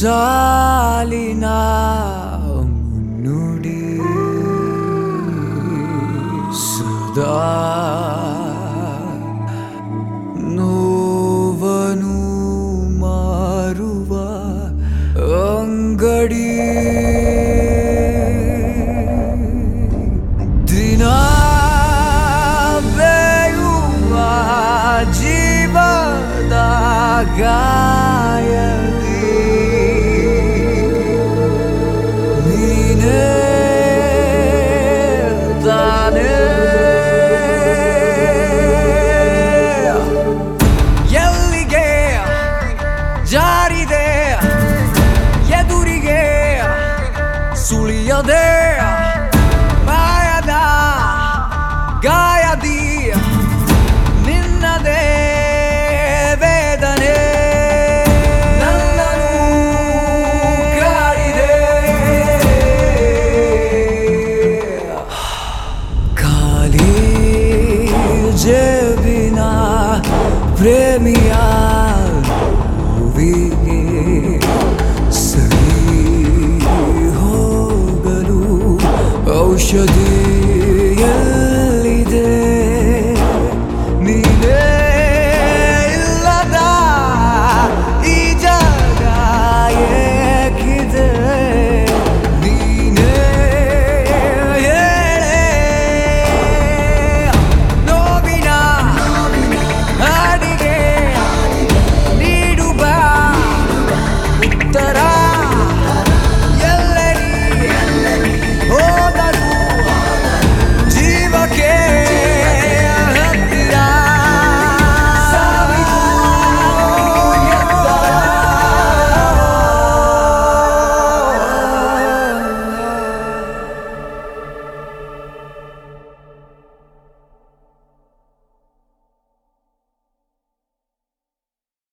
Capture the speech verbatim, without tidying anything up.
ಸಾಲಿನ ಮುನ್ನುಡಿ ಸದಾ ನೋವನು ಮಾರುವ ಅಂಗಡಿ ದಿನ ಬೇಯುವ ಜೀವದ ಗಾಯದಿ ನೀನೇ ತಾನೇ ಎಲ್ಲಿಗೆ ಜಾರಿದೆ ಎದುರಿಗೆ ಸುಳಿಯದೆ ಮಾಯದ ಗಾಯದಿ ನಿನ್ನದೇ ವೇದನೆ ನನ್ನನ್ನು ಕಾಡಿದೆ ಖಾಲಿ ಜೇಬಿನ ಪ್ರೇಮಿಯ ನೋವಿಗೆ ಸರಿ ಹೋಗಲು ಔಷಧಿ